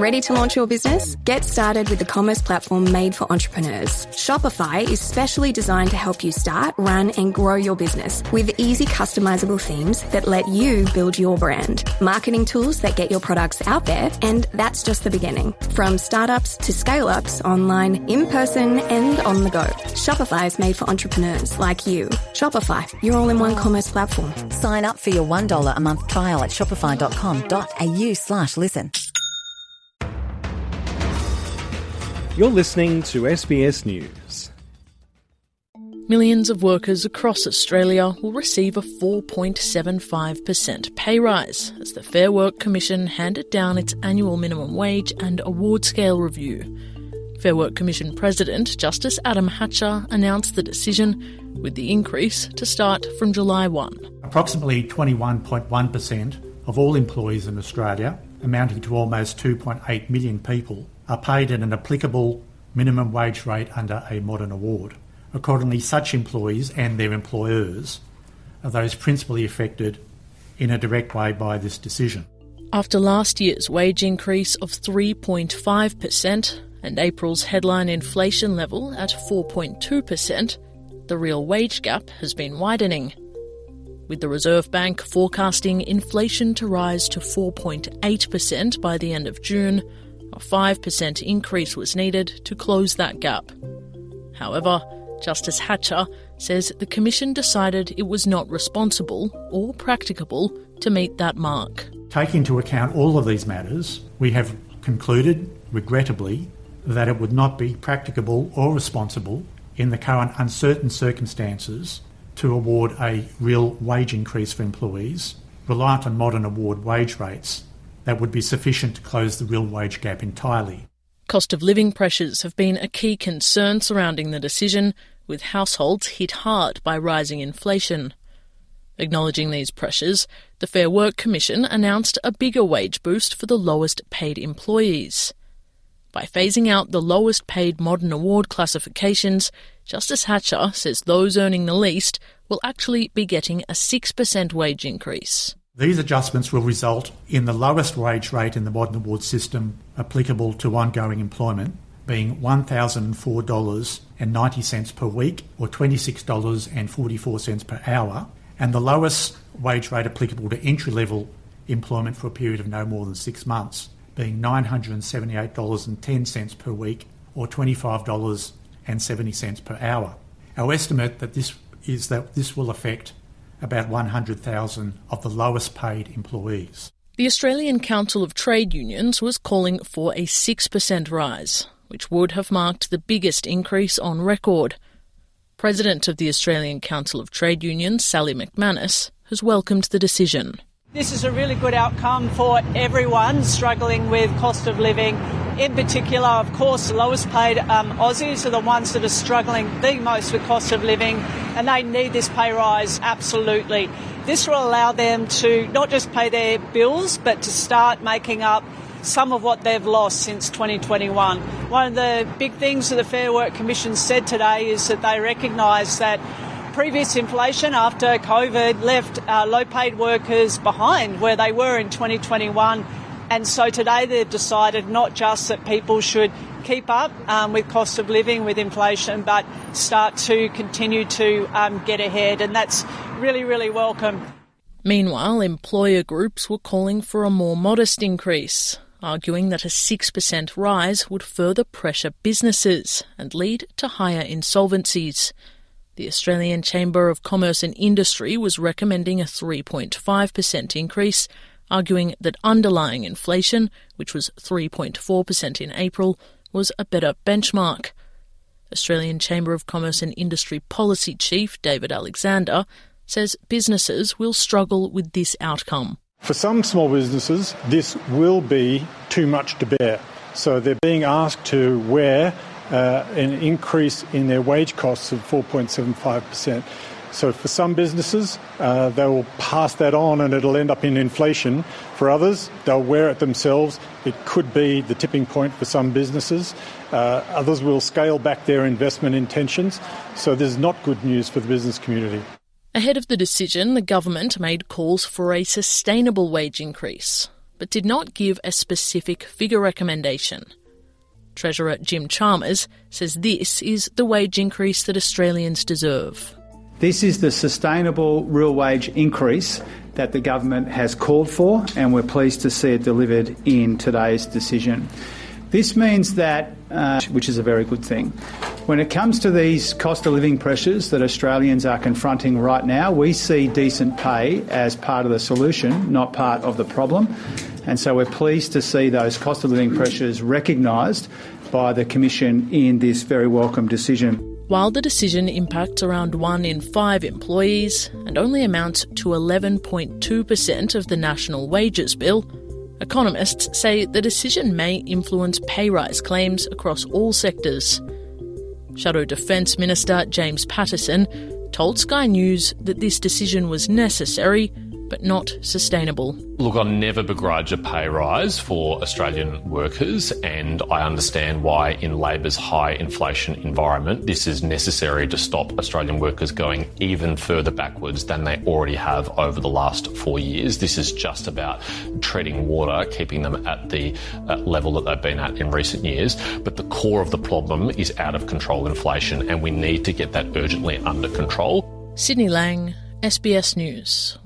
Ready to launch your business? Get started with the commerce platform made for entrepreneurs. Shopify is specially designed to help you start, run, and grow your business with easy customizable themes that let you build your brand, marketing tools that get your products out there, and that's just the beginning. From startups to scale-ups, online, in person, and on the go. Shopify is made for entrepreneurs like you. Shopify, your all-in-one commerce platform. Sign up for your $1 a month trial at shopify.com.au/listen. You're listening to SBS News. Millions of workers across Australia will receive a 4.75% pay rise as the Fair Work Commission handed down its annual minimum wage and award scale review. Fair Work Commission President Justice Adam Hatcher announced the decision, with the increase to start from July 1. Approximately 21.1% of all employees in Australia, amounting to almost 2.8 million people, are paid at an applicable minimum wage rate under a modern award. Accordingly, such employees and their employers are those principally affected in a direct way by this decision. After last year's wage increase of 3.5% and April's headline inflation level at 4.2%, the real wage gap has been widening, with the Reserve Bank forecasting inflation to rise to 4.8% by the end of June. A 5% increase was needed to close that gap. However, Justice Hatcher says the Commission decided it was not responsible or practicable to meet that mark. Taking into account all of these matters, we have concluded, regrettably, that it would not be practicable or responsible in the current uncertain circumstances to award a real wage increase for employees reliant on modern award wage rates that would be sufficient to close the real wage gap entirely. Cost of living pressures have been a key concern surrounding the decision, with households hit hard by rising inflation. Acknowledging these pressures, the Fair Work Commission announced a bigger wage boost for the lowest paid employees. By phasing out the lowest paid modern award classifications, Justice Hatcher says those earning the least will actually be getting a 6% wage increase. These adjustments will result in the lowest wage rate in the modern award system applicable to ongoing employment being $1,004.90 per week, or $26.44 per hour, and the lowest wage rate applicable to entry-level employment for a period of no more than 6 months being $978.10 per week, or $25.70 per hour. Our estimate that this will affect about 100,000 of the lowest paid employees. The Australian Council of Trade Unions was calling for a 6% rise, which would have marked the biggest increase on record. President of the Australian Council of Trade Unions, Sally McManus, has welcomed the decision. This is a really good outcome for everyone struggling with cost of living. In particular, of course, the lowest paid Aussies are the ones that are struggling the most with cost of living, and they need this pay rise, absolutely. This will allow them to not just pay their bills, but to start making up some of what they've lost since 2021. One of the big things that the Fair Work Commission said today is that they recognise that previous inflation after COVID left low-paid workers behind where they were in 2021. And so today they've decided not just that people should keep up with cost of living, with inflation, but start to continue to get ahead. And that's really, really welcome. Meanwhile, employer groups were calling for a more modest increase, arguing that a 6% rise would further pressure businesses and lead to higher insolvencies. The Australian Chamber of Commerce and Industry was recommending a 3.5% increase, arguing that underlying inflation, which was 3.4% in April, was a better benchmark. Australian Chamber of Commerce and Industry Policy Chief David Alexander says businesses will struggle with this outcome. For some small businesses, this will be too much to bear. So they're being asked to wear an increase in their wage costs of 4.75%. So for some businesses, they will pass that on and it'll end up in inflation. For others, they'll wear it themselves. It could be the tipping point for some businesses. Others will scale back their investment intentions. So this is not good news for the business community. Ahead of the decision, the government made calls for a sustainable wage increase. but did not give a specific figure recommendation. Treasurer Jim Chalmers says this is the wage increase that Australians deserve. This is the sustainable real wage increase that the government has called for, and we're pleased to see it delivered in today's decision. This means that, which is a very good thing, when it comes to these cost of living pressures that Australians are confronting right now, we see decent pay as part of the solution, not part of the problem. And so we're pleased to see those cost of living pressures recognised by the Commission in this very welcome decision. While the decision impacts around 1 in 5 employees and only amounts to 11.2% of the national wages bill, economists say the decision may influence pay rise claims across all sectors. Shadow Defence Minister James Patterson told Sky News that this decision was necessary but not sustainable. Look, I'll never begrudge a pay rise for Australian workers, and I understand why in Labor's high inflation environment this is necessary to stop Australian workers going even further backwards than they already have over the last 4 years. This is just about treading water, keeping them at the level that they've been at in recent years. But the core of the problem is out of control inflation, and we need to get that urgently under control. Sydney Lang, SBS News.